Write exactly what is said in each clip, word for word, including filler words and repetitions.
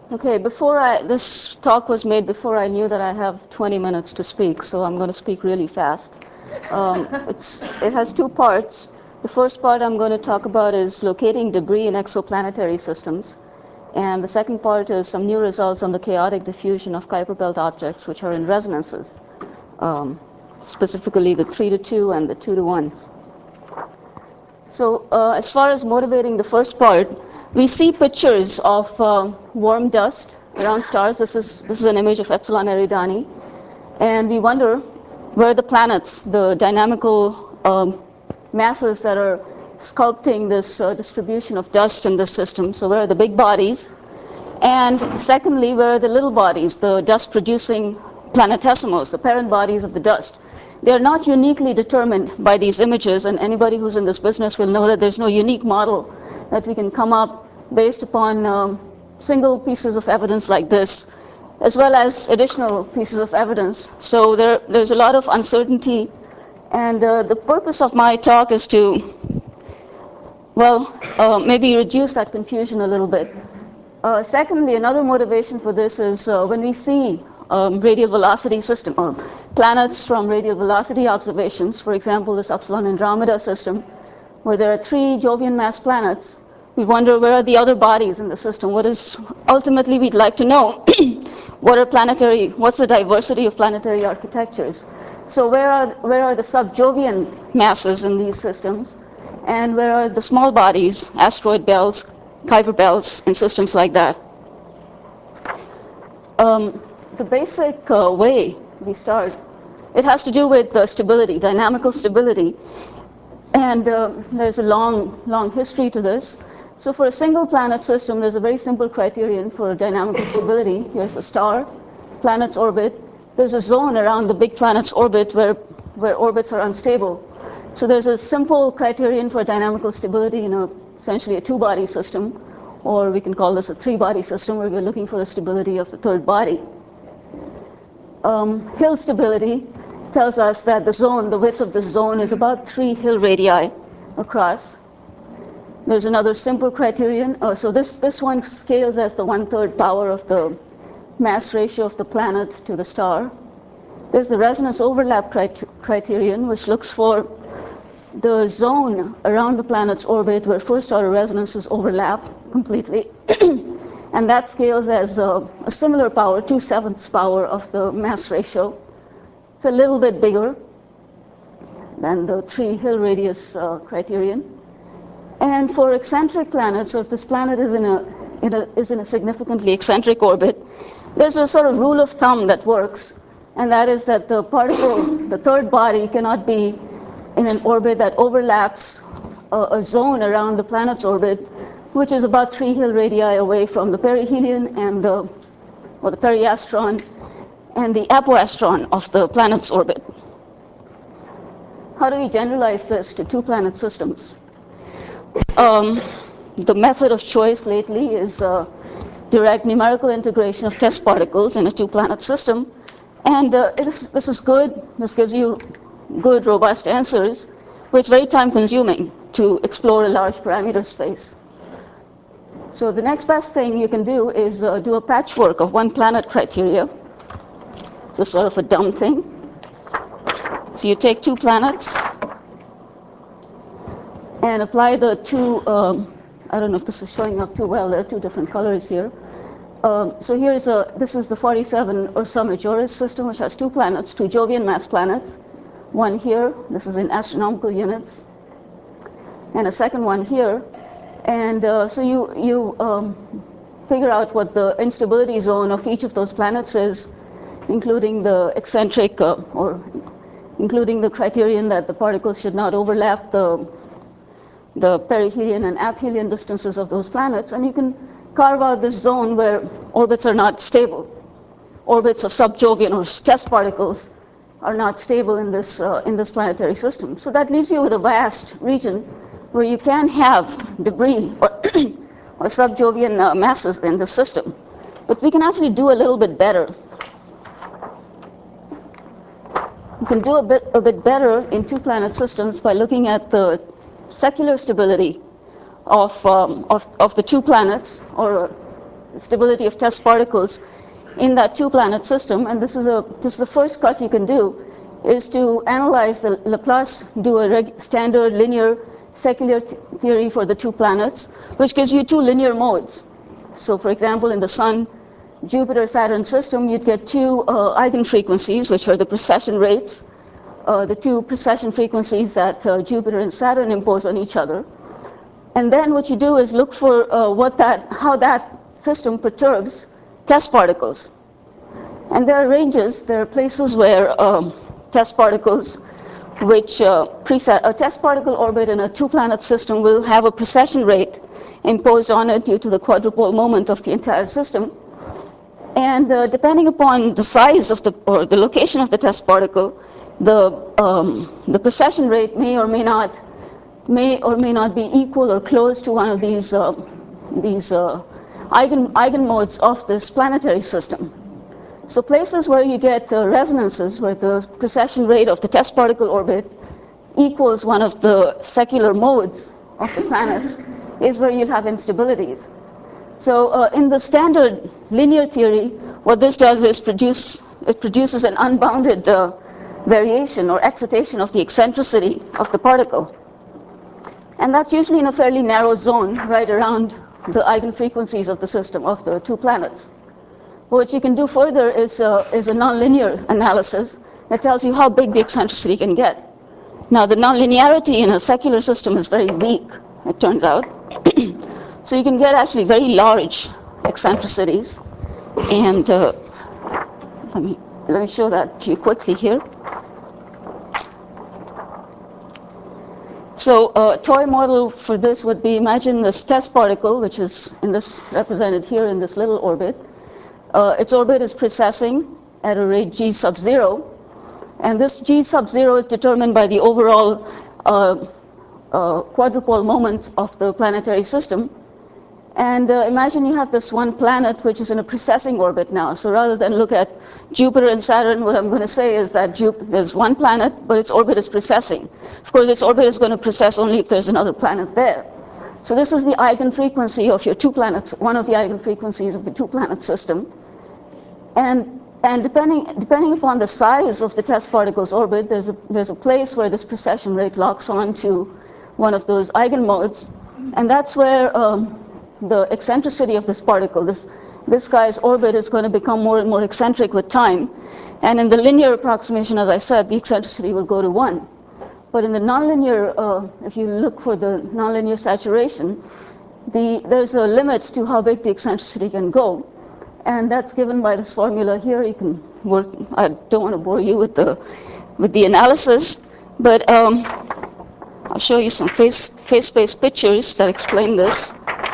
Okay, before I, this talk was made before I knew that I have twenty minutes to speak, so I'm going to speak really fast. Um, it's, it has two parts. The first part I'm going to talk about is locating debris in exoplanetary systems. And the second part is some new results on the chaotic diffusion of Kuiper belt objects, which are in resonances, um, specifically the three to two and the two to one. So uh, as far as motivating the first part, we see pictures of uh, warm dust around stars. This is, this is an image of Epsilon Eridani. And we wonder where the planets, the dynamical um, masses that are sculpting this uh, distribution of dust in this system. So where are the big bodies? And secondly, where are the little bodies, the dust-producing planetesimals, the parent bodies of the dust? They're not uniquely determined by these images, and anybody who's in this business will know that there's no unique model that we can come up based upon um, single pieces of evidence like this, as well as additional pieces of evidence. So there, there's a lot of uncertainty, and uh, the purpose of my talk is to, well, uh, maybe reduce that confusion a little bit. Uh, secondly, another motivation for this is uh, when we see um, radial velocity system, or planets from radial velocity observations, for example, this Upsilon Andromeda system, where there are three Jovian mass planets, we wonder where are the other bodies in the system. What is, ultimately we'd like to know, what are planetary, what's the diversity of planetary architectures? So where are, where are the sub-Jovian masses in these systems? And where are the small bodies, asteroid belts, Kuiper belts, and systems like that? Um, the basic uh, way we start, it has to do with uh, stability, dynamical stability. And uh, there's a long, long history to this. So for a single planet system, there's a very simple criterion for dynamical stability. Here's the star, planet's orbit. There's a zone around the big planet's orbit where, where orbits are unstable. So there's a simple criterion for dynamical stability in a, essentially a two-body system, or we can call this a three-body system where we're looking for the stability of the third body. Um, Hill stability tells us that the zone, the width of the zone is about three Hill radii across. There's another simple criterion. Oh, so this, this one scales as the one-third power of the mass ratio of the planet to the star. There's the resonance overlap crit criterion, which looks for the zone around the planet's orbit where first-order resonances overlap completely. And that scales as a, a similar power, two-sevenths power of the mass ratio. It's a little bit bigger than the three Hill radius uh, criterion. And for eccentric planets, so if this planet is in, a, in a, is in a significantly eccentric orbit, there's a sort of rule of thumb that works, and that is that the particle, the third body, cannot be in an orbit that overlaps a, a zone around the planet's orbit, which is about three Hill radii away from the perihelion and the, or the periastron and the apoastron of the planet's orbit. How do we generalize this to two-planet systems? Um, the method of choice lately is uh, direct numerical integration of test particles in a two-planet system. And uh, it is, this is good. This gives you good, robust answers, but it's very time-consuming to explore a large parameter space. So the next best thing you can do is uh, do a patchwork of one-planet criteria. It's sort of a dumb thing. So you take two planets and apply the two, um, I don't know if this is showing up too well, there are two different colors here. Um, so here's a, this is the forty-seven Ursa Majoris system, which has two planets, two Jovian mass planets. One here, this is in astronomical units, and a second one here. And uh, so you, you um, figure out what the instability zone of each of those planets is, including the eccentric, uh, or including the criterion that the particles should not overlap the, the perihelion and aphelion distances of those planets, and you can carve out this zone where orbits are not stable. Orbits of sub-Jovian or test particles are not stable in this, uh, in this planetary system. So that leaves you with a vast region where you can have debris or, or sub-Jovian uh, masses in the system. But we can actually do a little bit better. You can do a bit, a bit better in two-planet systems by looking at the secular stability of, um, of, of the two planets, or stability of test particles in that two-planet system. And this is, a, this is the first cut you can do, is to analyze the Laplace, do a reg standard linear secular th theory for the two planets, which gives you two linear modes. So for example, in the Sun, Jupiter, Saturn system, you'd get two uh, eigenfrequencies, which are the precession rates, uh, the two precession frequencies that uh, Jupiter and Saturn impose on each other. And then what you do is look for uh, what that, how that system perturbs test particles. And there are ranges, there are places where um, test particles, which uh, preset, a test particle orbit in a two-planet system will have a precession rate imposed on it due to the quadrupole moment of the entire system. And uh, depending upon the size of the, or the location of the test particle, the, um, the precession rate may or may not, may or may not be equal or close to one of these, uh, these uh, eigen, eigenmodes of this planetary system. So places where you get uh, resonances, where the precession rate of the test particle orbit equals one of the secular modes of the planets, is where you'll have instabilities. So uh, in the standard linear theory, what this does is produce, it produces an unbounded uh, variation or excitation of the eccentricity of the particle. And that's usually in a fairly narrow zone, right around the eigenfrequencies of the system, of the two planets. What you can do further is, uh, is a nonlinear analysis that tells you how big the eccentricity can get. Now, the nonlinearity in a secular system is very weak, it turns out. So you can get actually very large eccentricities. And uh, let me, let me show that to you quickly here. So a uh, toy model for this would be, imagine this test particle, which is in this, represented here in this little orbit. Uh, its orbit is precessing at a rate g sub zero, and this g sub zero is determined by the overall uh, uh, quadrupole moment of the planetary system. And uh, imagine you have this one planet which is in a precessing orbit now. So rather than look at Jupiter and Saturn, what I'm going to say is that Jup there's one planet, but its orbit is precessing. Of course, its orbit is going to precess only if there's another planet there. So this is the eigenfrequency of your two planets, one of the eigenfrequencies of the two-planet system. And, and depending, depending upon the size of the test particle's orbit, there's a, there's a place where this precession rate locks on to one of those eigenmodes. And that's where um, the eccentricity of this particle, this, this guy's orbit is going to become more and more eccentric with time. And in the linear approximation, as I said, the eccentricity will go to one. But in the nonlinear, uh, if you look for the nonlinear saturation, the, there's a limit to how big the eccentricity can go. And that's given by this formula here. You can work, I don't want to bore you with the, with the analysis, but um, I'll show you some phase, phase space pictures that explain this.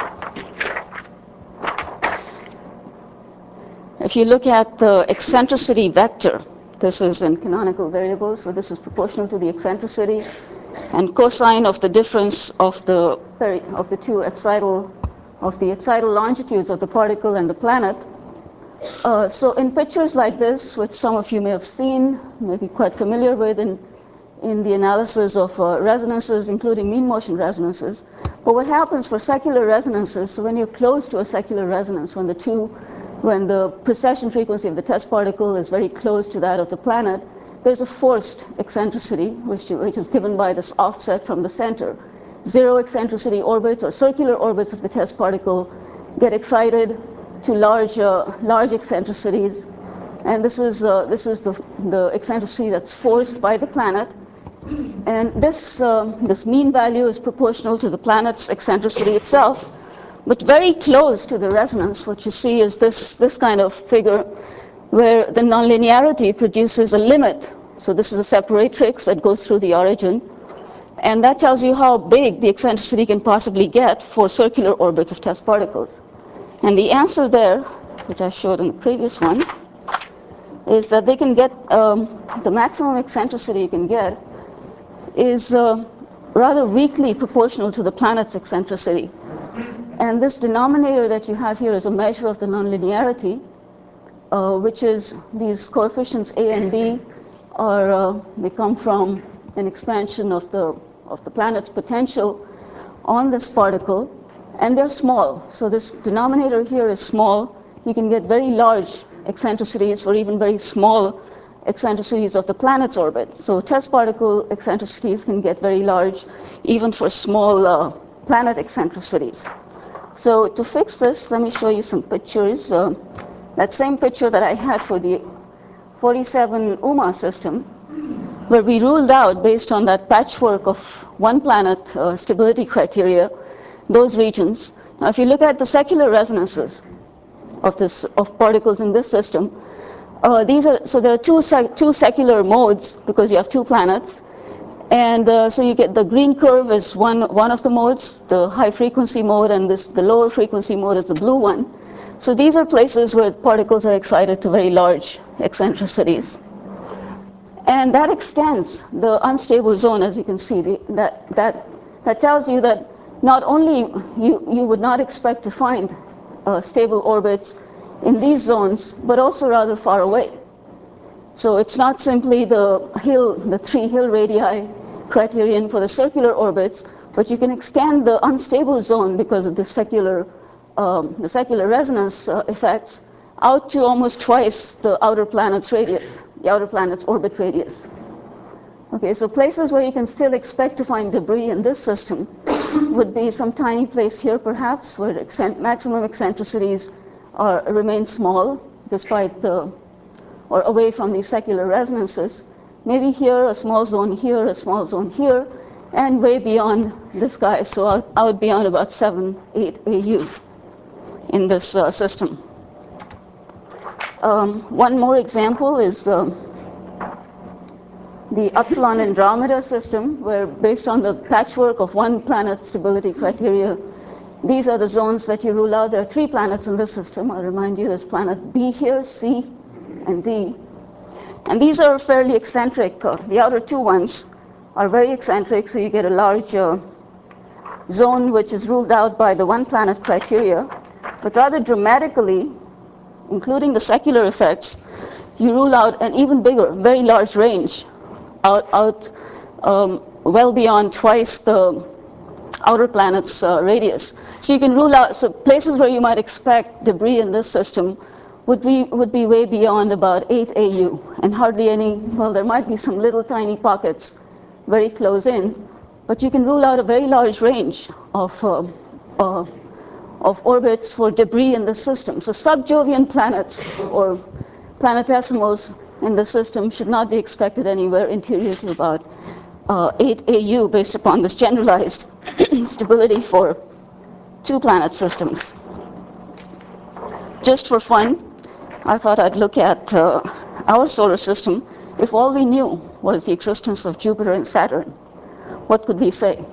If you look at the eccentricity vector, this is in canonical variables, so this is proportional to the eccentricity, and cosine of the difference of the, of the two excital, of the excital longitudes of the particle and the planet. Uh, so in pictures like this, which some of you may have seen, may be quite familiar with in, in the analysis of uh, resonances, including mean motion resonances. But what happens for secular resonances, so when you're close to a secular resonance, when the two, when the precession frequency of the test particle is very close to that of the planet, there's a forced eccentricity, which, which is given by this offset from the center. Zero eccentricity orbits or circular orbits of the test particle get excited to large, uh, large eccentricities. And this is, uh, this is the, the eccentricity that's forced by the planet. And this, uh, this mean value is proportional to the planet's eccentricity itself. But very close to the resonance, what you see is this, this kind of figure where the nonlinearity produces a limit. So this is a separatrix that goes through the origin. And that tells you how big the eccentricity can possibly get for circular orbits of test particles. And the answer there, which I showed in the previous one, is that they can get, um, the maximum eccentricity you can get is uh, rather weakly proportional to the planet's eccentricity. And this denominator that you have here is a measure of the nonlinearity, uh, which is these coefficients A and B are, uh, they come from an expansion of the, of the planet's potential on this particle. And they're small. So this denominator here is small. You can get very large eccentricities or even very small eccentricities of the planet's orbit. So test particle eccentricities can get very large even for small uh, planet eccentricities. So to fix this, let me show you some pictures. Uh, that same picture that I had for the forty-seven U M A system, where we ruled out, based on that patchwork of one planet uh, stability criteria, those regions. Now, if you look at the secular resonances of this of particles in this system, uh, these are so there are two sec two secular modes because you have two planets, and uh, so you get the green curve is one one of the modes, the high frequency mode, and this the lower frequency mode is the blue one. So these are places where particles are excited to very large eccentricities. And that extends the unstable zone, as you can see. The, that, that, that tells you that not only you, you would not expect to find uh, stable orbits in these zones, but also rather far away. So it's not simply the hill, the three hill radii criterion for the circular orbits, but you can extend the unstable zone because of the secular, um, the secular resonance uh, effects out to almost twice the outer planet's radius, the outer planet's orbit radius. Okay, so places where you can still expect to find debris in this system would be some tiny place here, perhaps, where accent maximum eccentricities are, remain small, despite the, or away from these secular resonances. Maybe here, a small zone here, a small zone here, and way beyond this guy, so out, out beyond about seven, eight A U in this uh, system. Um, one more example is uh, the Upsilon Andromeda system, where based on the patchwork of one planet stability criteria, these are the zones that you rule out. There are three planets in this system. I'll remind you, there's planet B here, C, and D. And these are fairly eccentric. Uh, the outer two ones are very eccentric, so you get a large uh, zone which is ruled out by the one planet criteria. But rather dramatically, including the secular effects, you rule out an even bigger, very large range, out, out um, well beyond twice the outer planet's uh, radius. So you can rule out, so places where you might expect debris in this system would be, would be way beyond about eight A U, and hardly any, well, there might be some little tiny pockets very close in, but you can rule out a very large range of, uh, uh, of orbits for debris in the system. So sub-Jovian planets, or planetesimals in the system, should not be expected anywhere interior to about uh, eight A U based upon this generalized stability for two planet systems. Just for fun, I thought I'd look at uh, our solar system. If all we knew was the existence of Jupiter and Saturn, what could we say?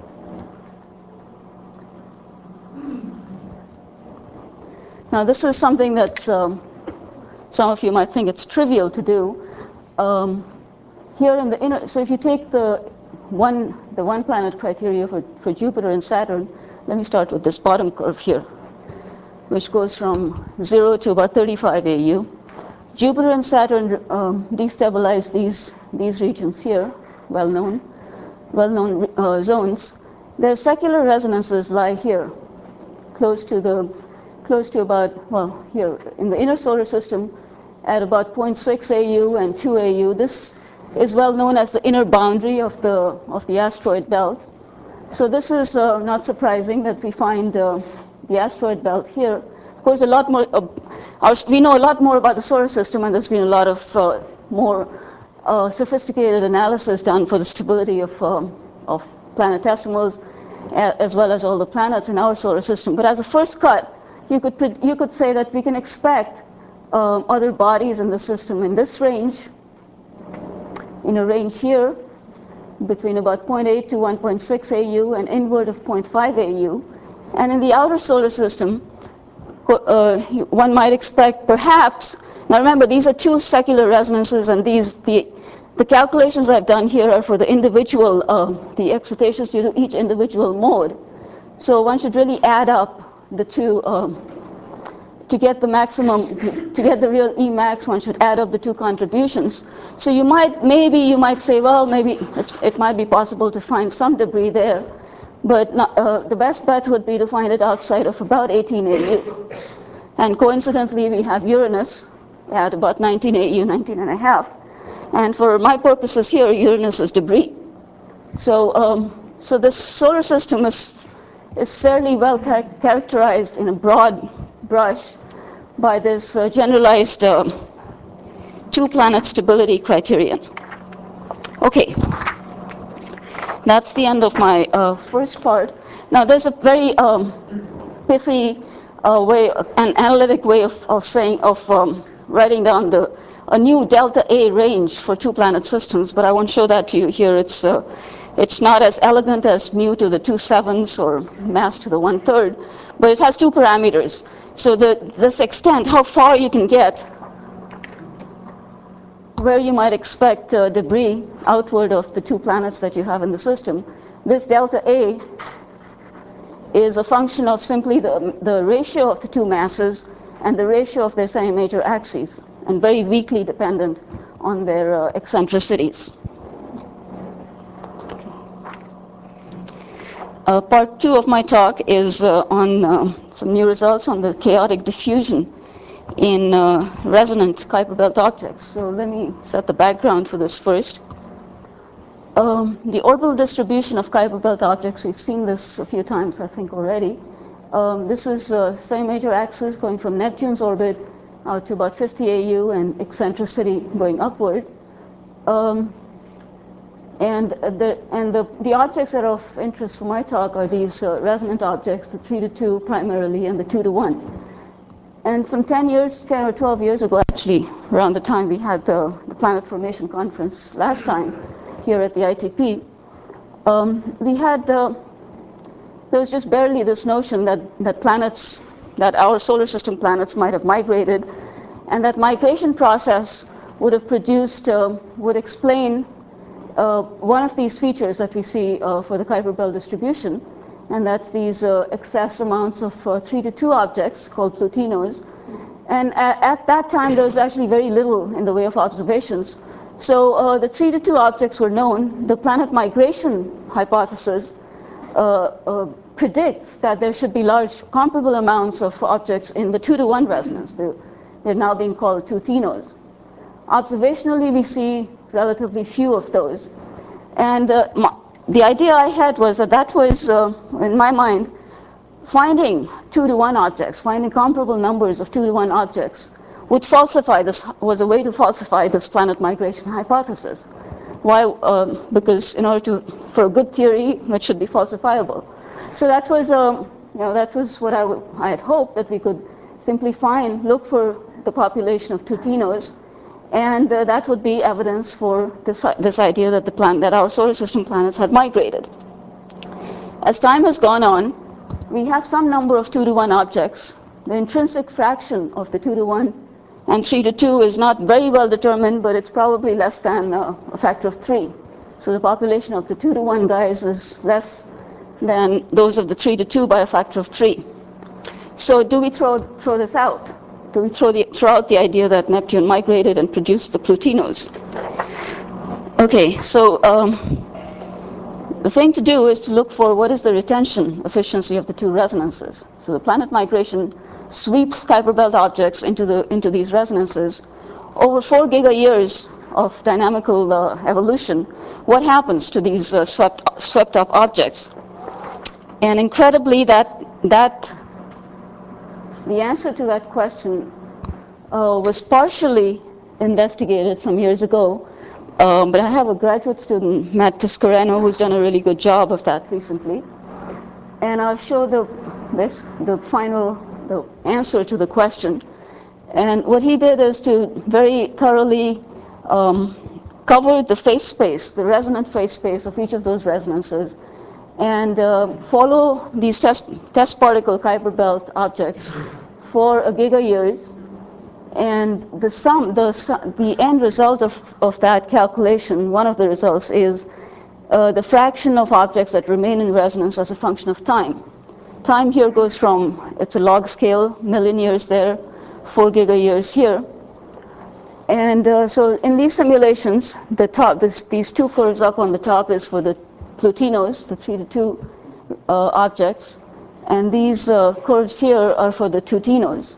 Now, this is something that um, some of you might think it's trivial to do. Um, here in the inner, so if you take the one, the one planet criteria for, for Jupiter and Saturn, let me start with this bottom curve here, which goes from zero to about thirty-five A U. Jupiter and Saturn um, destabilize these, these regions here, well-known, well-known uh, zones. Their secular resonances lie here, close to the, close to about, well, here in the inner solar system, at about zero point six A U and two A U. This is well known as the inner boundary of the, of the asteroid belt. So this is uh, not surprising that we find uh, the asteroid belt here. Of course, a lot more, uh, our, we know a lot more about the solar system, and there's been a lot of uh, more uh, sophisticated analysis done for the stability of, um, of planetesimals, as well as all the planets in our solar system. But as a first cut, you could, you could say that we can expect um, other bodies in the system in this range, in a range here, between about zero point eight to one point six A U and inward of zero point five A U. And in the outer solar system, uh, one might expect perhaps, now remember, these are two secular resonances, and these, the, the calculations I've done here are for the individual, uh, the excitations due to each individual mode. So one should really add up the two, um, to get the maximum, to get the real E max, one should add up the two contributions. So you might, maybe you might say, well, maybe it's, it might be possible to find some debris there, but not, uh, the best bet would be to find it outside of about eighteen A U. And coincidentally, we have Uranus at about nineteen A U, nineteen and a half. And for my purposes here, Uranus is debris. So, um, so this solar system is, is fairly well char characterized in a broad brush by this uh, generalized uh, two-planet stability criterion. Okay, that's the end of my uh, first part. Now, there's a very um, pithy uh, way, an analytic way of, of saying, of um, writing down the a new delta A range for two-planet systems, but I won't show that to you here. It's uh, it's not as elegant as mu to the two sevenths or mass to the one third, but it has two parameters. So the this extent, how far you can get, where you might expect uh, debris outward of the two planets that you have in the system, this delta A is a function of simply the, the ratio of the two masses and the ratio of their semi-major axes, and very weakly dependent on their uh, eccentricities. Uh, part two of my talk is uh, on uh, some new results on the chaotic diffusion in uh, resonant Kuiper belt objects. So let me set the background for this first. Um, the orbital distribution of Kuiper belt objects, we've seen this a few times, I think, already. Um, this is uh, semi-major axis going from Neptune's orbit out to about fifty A U and eccentricity going upward. Um, and the, and the, the objects that are of interest for my talk are these uh, resonant objects, the three to two primarily and the two to one. And some ten years, ten or twelve years ago, actually, around the time we had the, the Planet Formation Conference last time here at the I T P, um, we had, uh, there was just barely this notion that, that planets, that our solar system planets might have migrated, and that migration process would have produced, uh, would explain uh, one of these features that we see uh, for the Kuiper belt distribution, and that's these uh, excess amounts of uh, three to two objects called Plutinos. And at, at that time, there was actually very little in the way of observations. So uh, the three to two objects were known. The planet migration hypothesis uh, uh, predicts that there should be large comparable amounts of objects in the two to one resonance. They're, they're now being called Plutinos. Observationally, we see relatively few of those. And uh, my, the idea I had was that that was, uh, in my mind, finding two to one objects, finding comparable numbers of two to one objects, would falsify this, was a way to falsify this planet migration hypothesis. Why? Uh, because in order to, for a good theory, it should be falsifiable. So that was, uh, you know, that was what I, I had hoped, that we could simply find, look for the population of Plutinos, and uh, that would be evidence for this, this idea that the planet, that our solar system planets had migrated. As time has gone on, we have some number of two to one objects. The intrinsic fraction of the two to one and three to two is not very well determined, but it's probably less than uh, a factor of three. So the population of the two to one guys is less than those of the three to two by a factor of three. So do we throw, throw this out? Do we throw, the, throw out the idea that Neptune migrated and produced the Plutinos? Okay, so um, the thing to do is to look for what is the retention efficiency of the two resonances. So the planet migration sweeps Kuiper belt objects into, the, into these resonances. Over four giga years of dynamical uh, evolution, what happens to these uh, swept, swept up objects? And incredibly, that, that the answer to that question uh, was partially investigated some years ago. Um, but I have a graduate student, Matt Tiscareno, who's done a really good job of that recently. And I'll show the, this, the final the answer to the question. And what he did is to very thoroughly um, cover the phase space, the resonant phase space of each of those resonances, and uh, follow these test, test particle Kuiper belt objects for a giga years. And the sum, the, the end result of, of that calculation, one of the results is uh, the fraction of objects that remain in resonance as a function of time. Time here goes from, it's a log scale, million years there, four giga years here. And uh, so in these simulations, the top, this, these two curves up on the top is for the Plutinos, the three to two uh, objects, and these uh, curves here are for the neutrinos.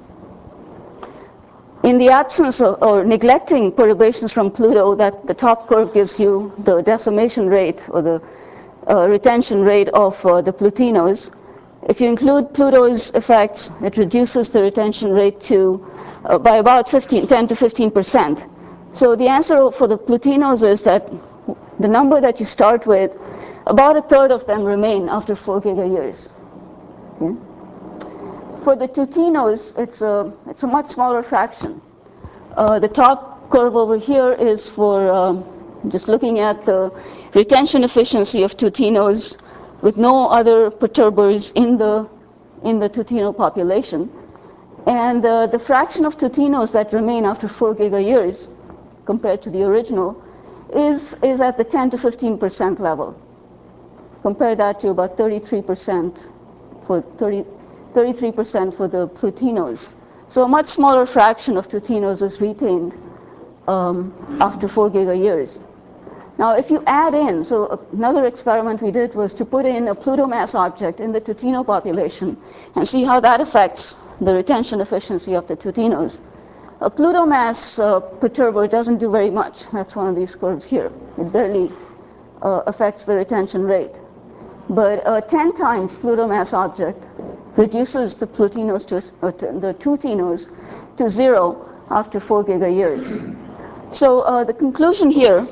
In the absence of, or neglecting perturbations from Pluto, that the top curve gives you the decimation rate or the uh, retention rate of uh, the Plutinos. If you include Pluto's effects, it reduces the retention rate to uh, by about fifteen, ten to fifteen percent. So the answer for the Plutinos is that the number that you start with, about a third of them remain after four gigayears. Okay? For the neutrinos, it's a, it's a much smaller fraction. Uh, the top curve over here is for um, just looking at the retention efficiency of neutrinos with no other perturbers in the, in the neutrino population. And uh, the fraction of neutrinos that remain after four gigayears compared to the original is, is at the ten to fifteen percent level. Compare that to about thirty-three percent for thirty, thirty-three percent for the Plutinos. So a much smaller fraction of neutrinos is retained um, after four gigayears. Now if you add in, so another experiment we did was to put in a Pluto mass object in the neutrino population and see how that affects the retention efficiency of the neutrinos. A Pluto mass uh, perturber doesn't do very much. That's one of these curves here. It barely uh, affects the retention rate. But a ten times Pluto mass object reduces the Plutinos to, uh, to the neutrinos to zero after four gigayears. So uh, the conclusion here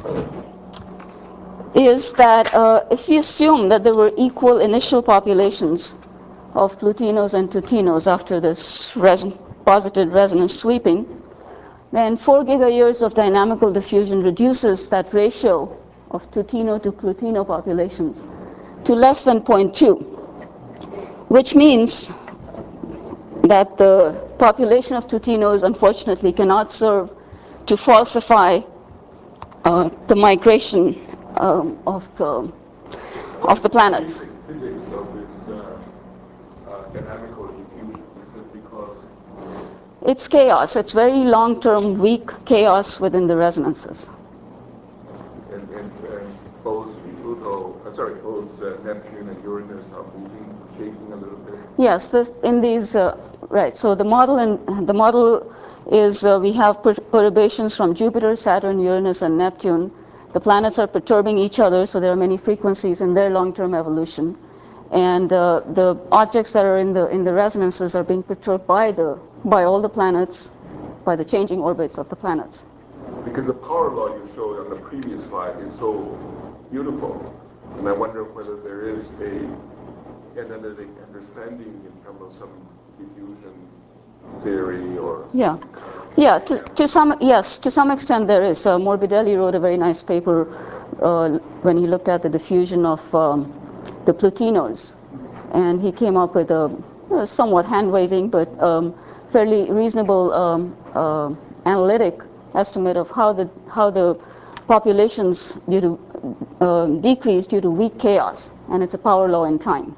is that uh, if you assume that there were equal initial populations of Plutinos and neutrinos after this res positive resonance sweeping, then four gigayears of dynamical diffusion reduces that ratio of neutrino to Plutino populations to less than zero point two, which means that the population of neutrinos unfortunately cannot serve to falsify uh, the migration um, of, the, of the planets. Physics of this uh, uh, dynamical diffusion? Is it because it's chaos? It's very long-term, weak chaos within the resonances. And, and, and both Pluto, uh, sorry, both uh, Neptune and Uranus are moving, shaking a little bit. Yes, this, in these uh, right. So the model in the model is uh, we have per perturbations from Jupiter, Saturn, Uranus, and Neptune. The planets are perturbing each other, so there are many frequencies in their long-term evolution, and uh, the objects that are in the in the resonances are being perturbed by the by all the planets, by the changing orbits of the planets. Because the power law you showed on the previous slide is so beautiful, and I wonder whether there is a analytic understanding in terms of some diffusion theory or yeah yeah to, to some yes to some extent there is. uh, Morbidelli wrote a very nice paper uh, when he looked at the diffusion of um, the Plutinos, and he came up with a uh, somewhat hand-waving but um, fairly reasonable um, uh, analytic estimate of how the how the populations due to uh, decrease due to weak chaos, and it's a power law in time.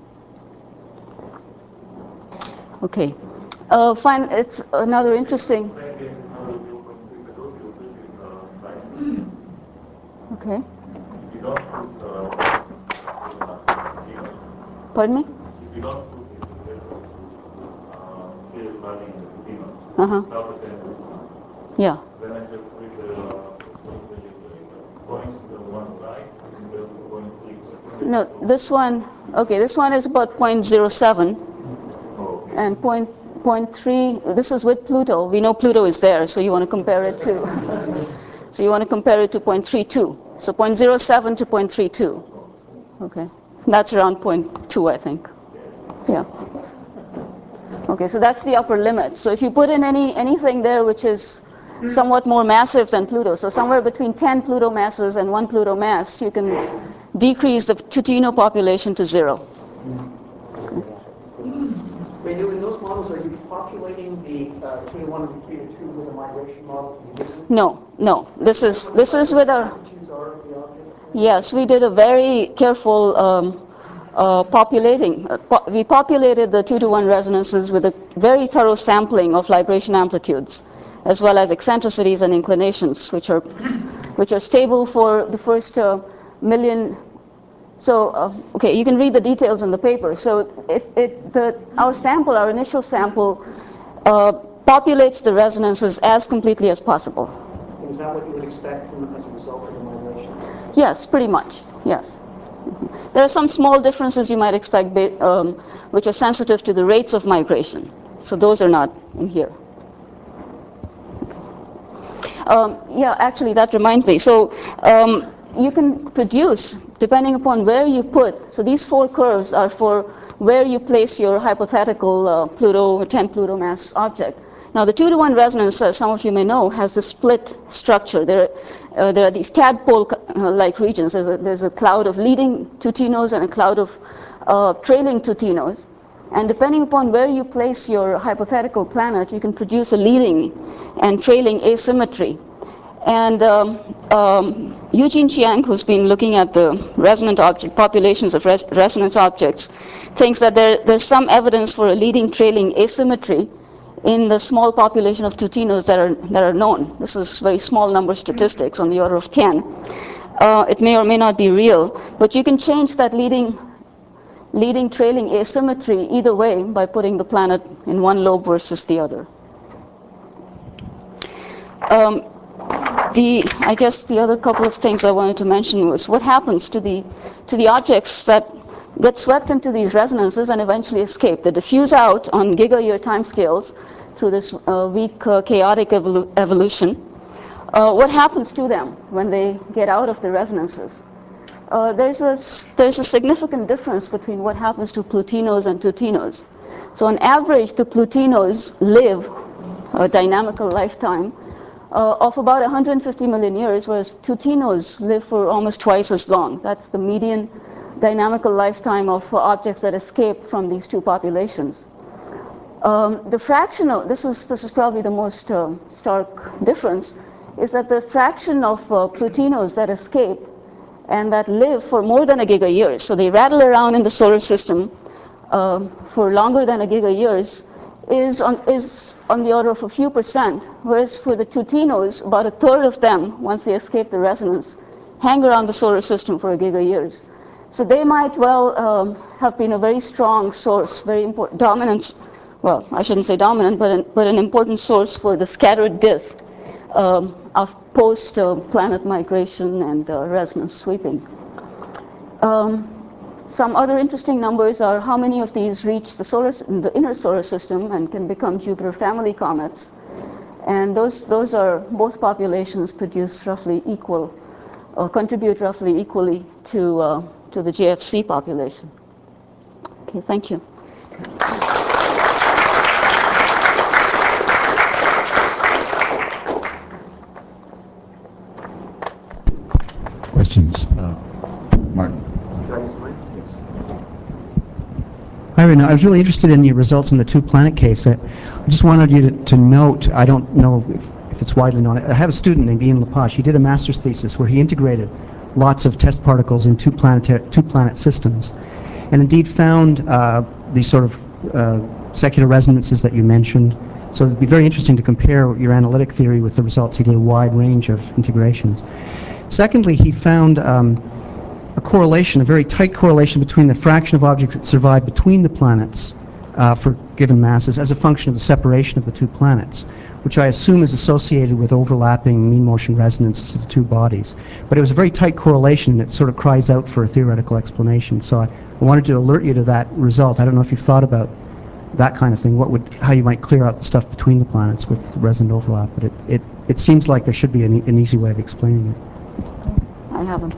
Okay. Uh, fine. It's another interesting. Okay. Pardon me? Uh-huh. Yeah. Then I just read the point to the one right and the point three. No, this one, okay, this one is about zero point zero seven. Oh, okay. And point, point three, this is with Pluto. We know Pluto is there, so you want to compare it to, so you want to compare it to zero point three two. So zero point zero seven to zero point three two. Okay. That's around zero point two, I think. Yeah. Okay, so that's the upper limit. So if you put in any anything there which is somewhat more massive than Pluto, so somewhere between ten Pluto masses and one Pluto mass, you can decrease the neutrino population to zero. Renu, in those models, are you populating the uh, three to one and three to two with a migration model? No, no. This is this is with our. Yes, we did a very careful um, uh, populating. Uh, po we populated the two to one resonances with a very thorough sampling of libration amplitudes, as well as eccentricities and inclinations, which are which are stable for the first uh, million So, uh, okay, you can read the details in the paper. So, it, it, the, our sample, our initial sample, uh, populates the resonances as completely as possible. Is that what you would expect from, as a result of the migration? Yes, pretty much, yes. There are some small differences you might expect, um, which are sensitive to the rates of migration. So those are not in here. Um, yeah, actually, that reminds me. So um, you can produce, depending upon where you put, so these four curves are for where you place your hypothetical uh, Pluto, ten Pluto mass object. Now, the two to one resonance, as some of you may know, has the split structure. There, uh, there are these tadpole-like regions. There's a, there's a cloud of leading neutrinos and a cloud of uh, trailing neutrinos. And depending upon where you place your hypothetical planet, you can produce a leading and trailing asymmetry. And um, um, Eugene Chiang, who's been looking at the resonant object populations of res resonance objects, thinks that there, there's some evidence for a leading trailing asymmetry in the small population of neutrinos that are, that are known. This is very small number statistics on the order of ten. Uh, it may or may not be real, but you can change that leading leading trailing asymmetry either way by putting the planet in one lobe versus the other. Um, the, I guess the other couple of things I wanted to mention was what happens to the, to the objects that get swept into these resonances and eventually escape. They diffuse out on giga-year timescales through this uh, weak uh, chaotic evolu evolution. Uh, what happens to them when they get out of the resonances? Uh, there's, a, there's a significant difference between what happens to Plutinos and Neutrinos. So on average, the Plutinos live a dynamical lifetime uh, of about one hundred fifty million years, whereas Neutrinos live for almost twice as long. That's the median dynamical lifetime of uh, objects that escape from these two populations. Um, the fractional, this is, this is probably the most uh, stark difference, is that the fraction of uh, Plutinos that escape and that live for more than a giga years. So they rattle around in the solar system uh, for longer than a giga years is on, is on the order of a few percent, whereas for the Neutrinos, about a third of them, once they escape the resonance, hang around the solar system for a giga years. So they might well um, have been a very strong source, very important, dominant, well, I shouldn't say dominant, but an, but an important source for the scattered disk um, of post-planet uh, migration and uh, resonance sweeping. Um, some other interesting numbers are how many of these reach the, solar, the inner solar system and can become Jupiter family comets. And those, those are, both populations produce roughly equal, or contribute roughly equally to, uh, to the J F C population. Okay, thank you. Questions? Uh, Martin. Hi, Rena. I was really interested in your results in the two-planet case. I, I just wanted you to, to note, I don't know if, if it's widely known, I have a student named Ian Lepage. He did a master's thesis where he integrated lots of test particles in two, planetary, two planet systems, and indeed found uh, these sort of uh, secular resonances that you mentioned. So it would be very interesting to compare your analytic theory with the results. He did a wide range of integrations. Secondly, he found um, a correlation, a very tight correlation between the fraction of objects that survive between the planets uh, for given masses as a function of the separation of the two planets, which I assume is associated with overlapping mean motion resonances of the two bodies. But it was a very tight correlation, and it sort of cries out for a theoretical explanation. So I, I wanted to alert you to that result. I don't know if you've thought about that kind of thing, what would, how you might clear out the stuff between the planets with resonant overlap. But it, it, it seems like there should be an, an easy way of explaining it. I haven't.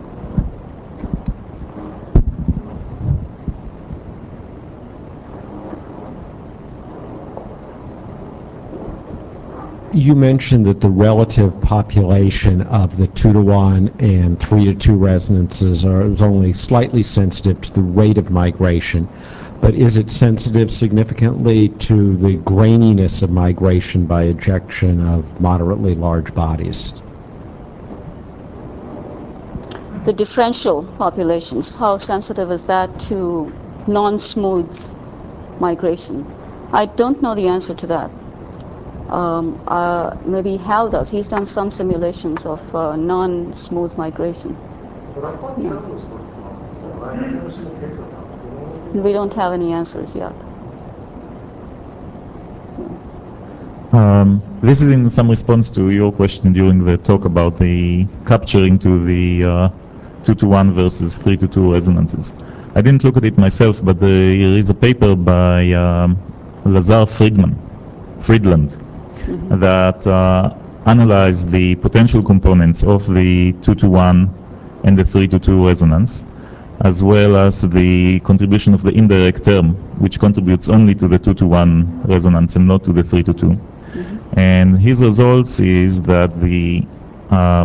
You mentioned that the relative population of the two to one and three to two resonances are is only slightly sensitive to the rate of migration, but is it sensitive significantly to the graininess of migration by ejection of moderately large bodies? The differential populations, how sensitive is that to non-smooth migration? I don't know the answer to that. Um, uh, maybe Hal does. He's done some simulations of uh, non-smooth migration. But I thought Yeah. John was working on I've never seen a paper about it. We don't have any answers yet. Um, this is in some response to your question during the talk about the capturing to the uh, two to one versus three to two resonances. I didn't look at it myself, but there is a paper by um, Lazar Friedman, Friedland, mm-hmm. that uh, analyzed the potential components of the two to one and the three to two resonance, as well as the contribution of the indirect term, which contributes only to the two to one resonance and not to the three to two. Mm-hmm. And his results is that the uh,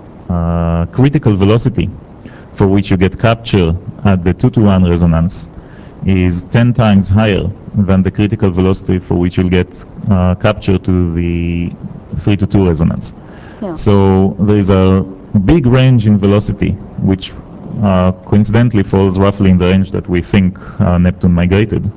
uh, critical velocity for which you get capture at the two to one resonance is ten times higher than the critical velocity for which you'll get uh, capture to the three to two resonance. Yeah. So there is a big range in velocity, which uh, coincidentally falls roughly in the range that we think uh, Neptune migrated.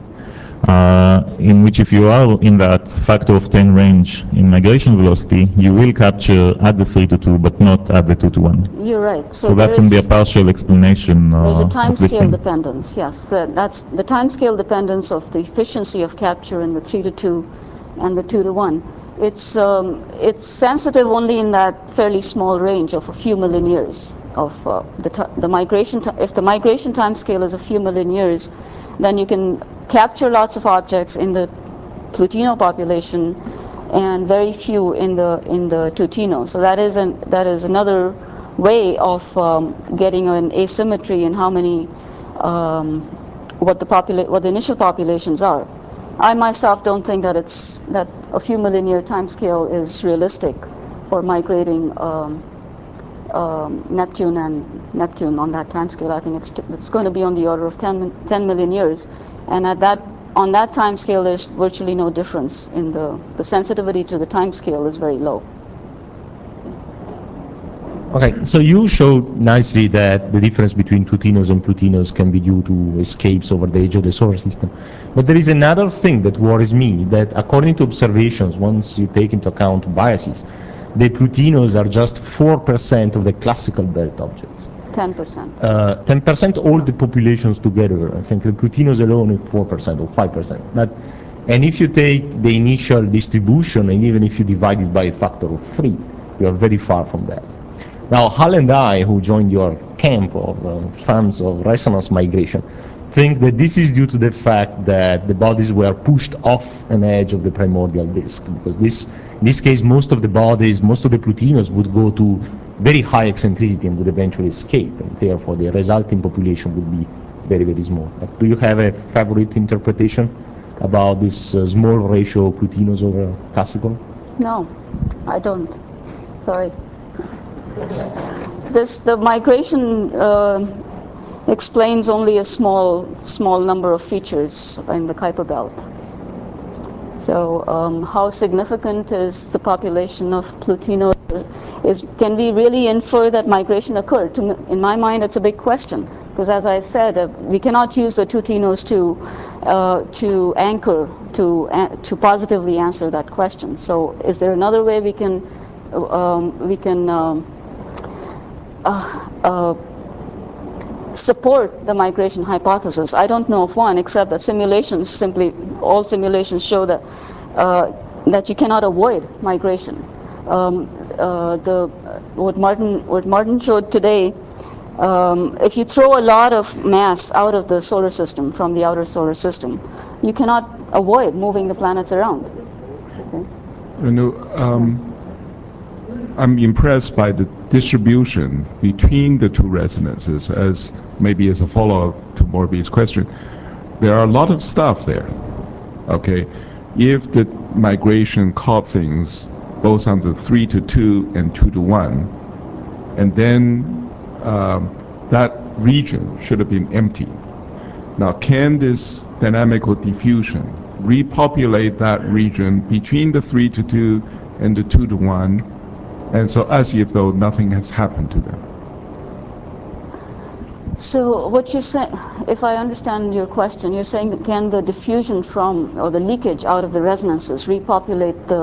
Uh, in which if you are in that factor of ten range in migration velocity, you will capture at the three to two, but not at the two to one. You're right. So, so that can be a partial explanation uh, There's a time scale thing. dependence, yes. The, that's the time scale dependence of the efficiency of capture in the three to two and the two to one. It's, um, it's sensitive only in that fairly small range of a few million years. Of, uh, the, the migration if the migration time scale is a few million years, then you can capture lots of objects in the Plutino population and very few in the in the Tutino. So that is an that is another way of um, getting an asymmetry in how many um, what the popula what the initial populations are. I myself don't think that it's that a few million year time scale is realistic for migrating um, um, Neptune and Neptune on that time scale. I think it's it's going to be on the order of ten, ten million years. And at that, on that time scale, there's virtually no difference in the, the sensitivity to the time scale is very low. Okay, so you showed nicely that the difference between Tutinos and Plutinos can be due to escapes over the edge of the solar system. But there is another thing that worries me, that according to observations, once you take into account biases, the Plutinos are just four percent of the classical belt objects. ten percent. Uh, ten percent all the populations together. I think the Plutinos alone is four percent or five percent. But, and if you take the initial distribution, and even if you divide it by a factor of three, you are very far from that. Now, Hal and I, who joined your camp of uh, fans of resonance migration, think that this is due to the fact that the bodies were pushed off an edge of the primordial disk. Because this, in this case, most of the bodies, most of the Plutinos would go to very high eccentricity and would eventually escape, and therefore the resulting population would be very, very small. But do you have a favorite interpretation about this uh, small ratio of Plutinos over classical? No, I don't. Sorry. This the migration uh, explains only a small small number of features in the Kuiper belt. So um, how significant is the population of Plutino? Is, can we really infer that migration occurred? To, in my mind, it's a big question, because as I said, uh, we cannot use the Tutinos to uh, to anchor, to, uh, to positively answer that question. So is there another way we can, um, we can um, uh, uh, support the migration hypothesis? I don't know of one, except that simulations simply, all simulations show that, uh, that you cannot avoid migration. Um, uh, the, what Martin, what Martin showed today, um, if you throw a lot of mass out of the solar system, from the outer solar system, you cannot avoid moving the planets around. Okay? You know, um, I'm impressed by the distribution between the two resonances, as maybe as a follow-up to Morby's question. There are a lot of stuff there, okay? If the migration caught things both on the three to two and two to one, and then um, that region should have been empty. Now, can this dynamical diffusion repopulate that region between the three to two and the two to one, and so as if though nothing has happened to them? So what you're saying, if I understand your question, you're saying that can the diffusion from, or the leakage out of the resonances repopulate the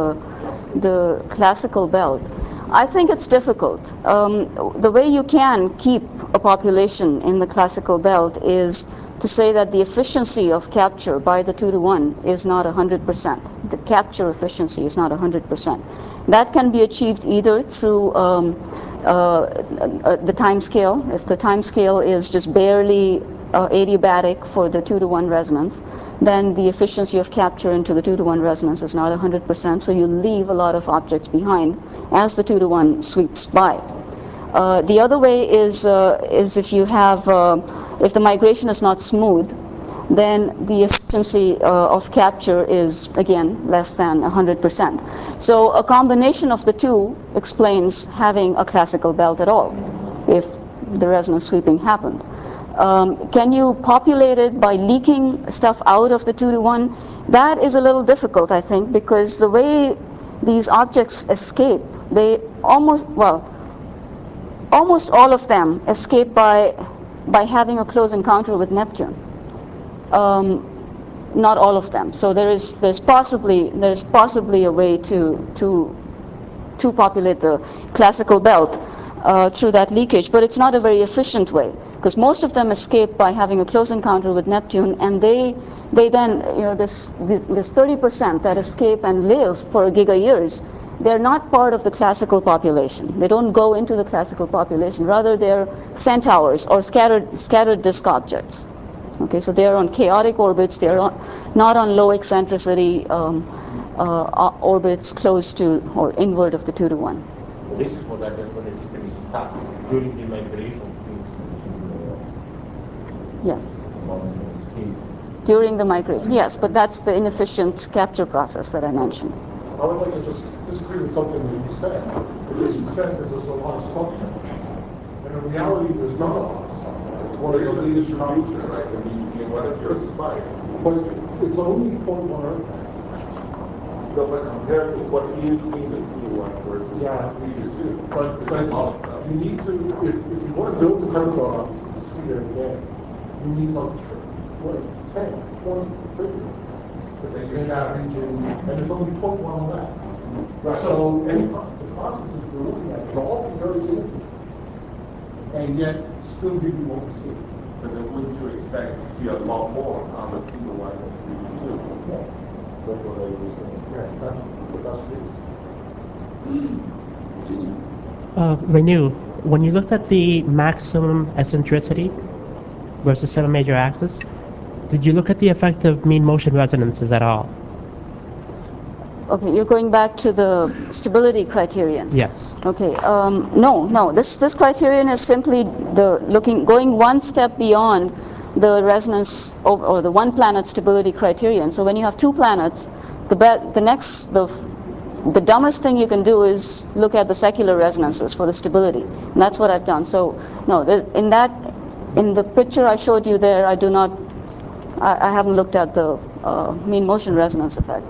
the classical belt. I think it's difficult. Um, the way you can keep a population in the classical belt is to say that the efficiency of capture by the two to one is not one hundred percent. The capture efficiency is not one hundred percent. That can be achieved either through um, uh, uh, the time scale. If the time scale is just barely uh, adiabatic for the two to one resonance, then the efficiency of capture into the two to one resonance is not one hundred percent, so you leave a lot of objects behind as the two to one sweeps by. Uh, the other way is, uh, is if you have, uh, if the migration is not smooth, then the efficiency uh, of capture is, again, less than one hundred percent. So a combination of the two explains having a classical belt at all, if the resonance sweeping happened. Um, can you populate it by leaking stuff out of the two to one? That is a little difficult, I think, because the way these objects escape, they almost, well, almost all of them escape by, by having a close encounter with Neptune. Um, not all of them. So there is, there's possibly, there's possibly a way to, to, to populate the classical belt uh, through that leakage, but it's not a very efficient way, because most of them escape by having a close encounter with Neptune, and they, they then, you know, this, this thirty percent that escape and live for a giga years, they're not part of the classical population. They don't go into the classical population. Rather, they're centaurs or scattered, scattered disk objects. Okay, so they are on chaotic orbits. They are on, not on low eccentricity um, uh, orbits close to or inward of the two to one. This is what happens when the system is stuck during the migration. Yes. During the migration, yes, but that's the inefficient capture process that I mentioned. I would like to just disagree with something that you said, because you said that there's a lot of stuff there. And in reality, there's not a lot of stuff there. It's one There's of a the distribution, right? I mean, in one of your slides. But it's only zero point one Earth mass. No, but compared to what is in the two to one versus Yeah. three to two. But, but all stuff. you need to, if, if you want to build the telescope, you see there again, you need like what, ten, twenty, thirty. But then you In that have region, and it's only zero point one on that. So any, the processes we're looking at can all be very different, and yet still give you what we see. But then wouldn't you expect to see a lot more on the two to one than three to two? Yeah. That's what I was saying. Yeah, exactly. That's what it is. Uh, Renu, when you looked at the maximum eccentricity versus seven major axis, did you look at the effect of mean motion resonances at all? Okay, you're going back to the stability criterion. Yes. Okay. Um, no, no. This this criterion is simply the looking going one step beyond the resonance of, or the one planet stability criterion. So when you have two planets, the be- the next the the dumbest thing you can do is look at the secular resonances for the stability, and that's what I've done. So no, the, in that in the picture I showed you there, I do not. I, I haven't looked at the uh, mean motion resonance effect.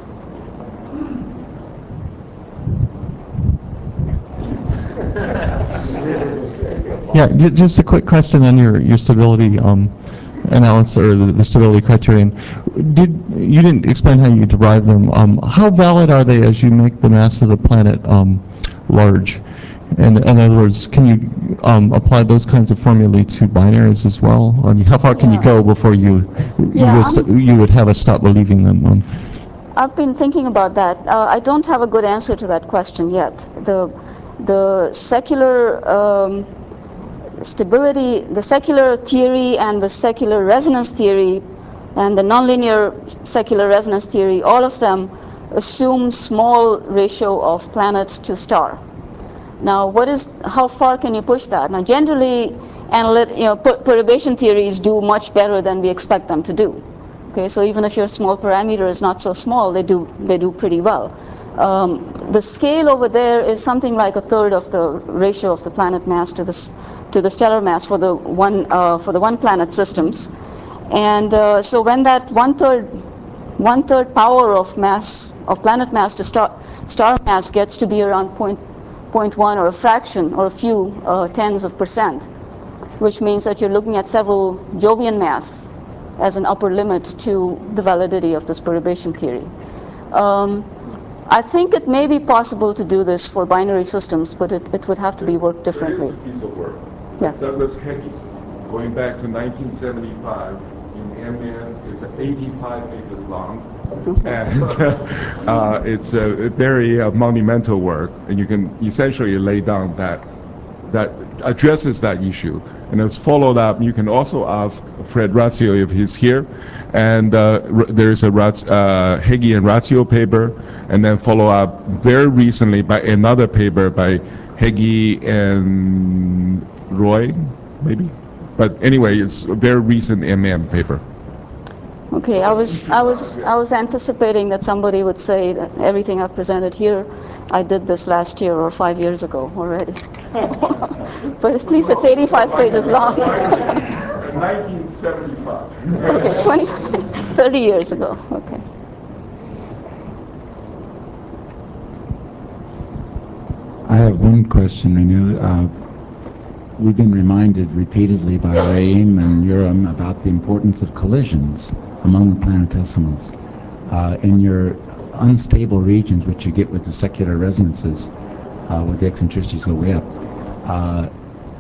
Yeah, j- just a quick question on your, your stability um, analysis, or the, the stability criterion. Did you didn't explain how you derive them. Um, how valid are they as you make the mass of the planet um, large? And in other words, can you um, apply those kinds of formulae to binaries as well? I mean, how far can Yeah. you go before you you, Yeah, would st- you would have us stop believing them? Um, I've been thinking about that. Uh, I don't have a good answer to that question yet. The the secular um, stability, the secular theory and the secular resonance theory and the nonlinear secular resonance theory, all of them assume small ratio of planet to star. Now, what is, how far can you push that? Now, generally, analyt, you know, per perturbation theories do much better than we expect them to do. Okay, so even if your small parameter is not so small, they do they do pretty well. Um, the scale over there is something like a third of the ratio of the planet mass to the to the stellar mass for the one uh, for the one planet systems, and uh, so when that one third one third power of mass of planet mass to star star mass gets to be around point point one or a fraction or a few uh, tens of percent, which means that you're looking at several Jovian mass as an upper limit to the validity of this perturbation theory. Um, I think it may be possible to do this for binary systems, but it, it would have to be worked differently. There is a piece of work. Yes. Douglas Heggie, going back to nineteen seventy-five, in M N, is eighty-five pages long. And uh, it's a very uh, monumental work, and you can essentially lay down that that addresses that issue. And it's followed up. You can also ask Fred Razio if he's here. And uh, there's a Raz, uh, Heggie and Razio paper, and then follow up very recently by another paper by Heggie and Roy, maybe. But anyway, it's a very recent M M paper. Okay, I was I was I was anticipating that somebody would say that everything I've presented here, I did this last year or five years ago already. But at least it's eighty-five pages long. nineteen seventy-five. Okay, twenty, thirty years ago. Okay. I have one question, Renu. Uh, we've been reminded repeatedly by Raim and Urim about the importance of collisions among the planetesimals. Uh, in your unstable regions, which you get with the secular resonances, uh, where the eccentricities go way up, uh,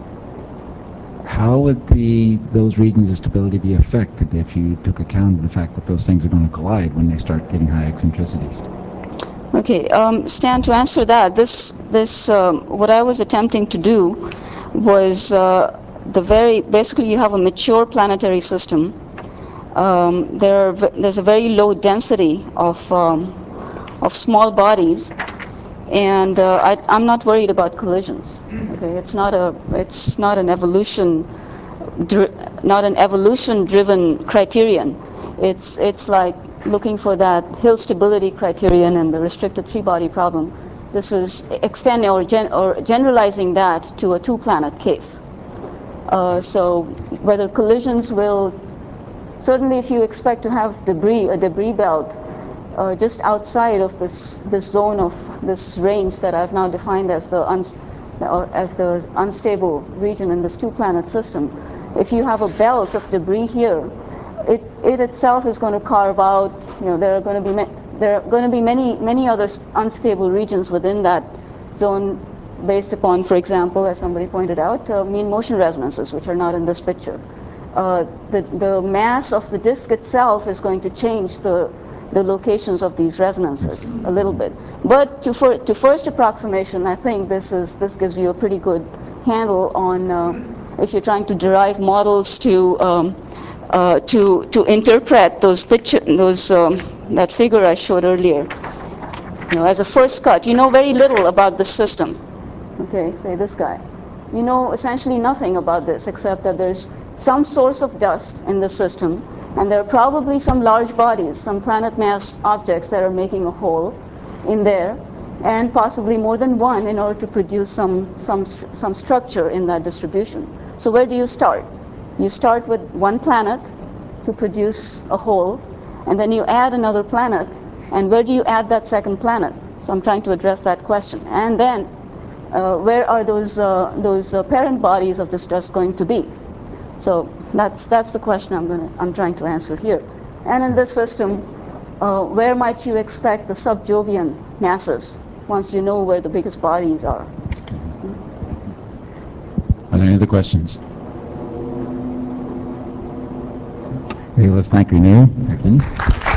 how would the those regions of stability be affected if you took account of the fact that those things are going to collide when they start getting high eccentricities? Okay, um, Stan, to answer that, this, this um, what I was attempting to do was uh, the very, basically you have a mature planetary system. Um, there are, there's a very low density of, um, of small bodies, and uh, I, I'm not worried about collisions. Okay, it's not a, it's not an evolution, not an evolution-driven criterion. It's, it's like looking for that Hill stability criterion and the restricted three-body problem. This is extending or, gen or generalizing that to a two-planet case. Uh, so whether collisions will, certainly if you expect to have debris, a debris belt, uh, just outside of this, this zone of this range that I've now defined as the, un uh, as the unstable region in this two-planet system, if you have a belt of debris here, It, it itself is going to carve out, you know, there are going to be there are going to be many many other unstable regions within that zone, based upon, for example, as somebody pointed out, uh, mean motion resonances, which are not in this picture. Uh, the the mass of the disk itself is going to change the the locations of these resonances a little bit. But to for, to first approximation, I think this is this gives you a pretty good handle on uh, if you're trying to derive models to. Um, Uh, to to interpret those picture those um, that figure I showed earlier. You know, as a first cut, you know very little about the system. Okay, say this guy. You know essentially nothing about this except that there's some source of dust in the system, and there are probably some large bodies, some planet mass objects that are making a hole in there, and possibly more than one in order to produce some some some structure in that distribution. So where do you start? You start with one planet to produce a hole, and then you add another planet, and where do you add that second planet? So I'm trying to address that question. And then, uh, where are those uh, those uh, parent bodies of this dust going to be? So that's that's the question I'm going I'm trying to answer here. And in this system, uh, where might you expect the subjovian masses once you know where the biggest bodies are? Are there any other questions? Okay, let's thank Renu. Thank you.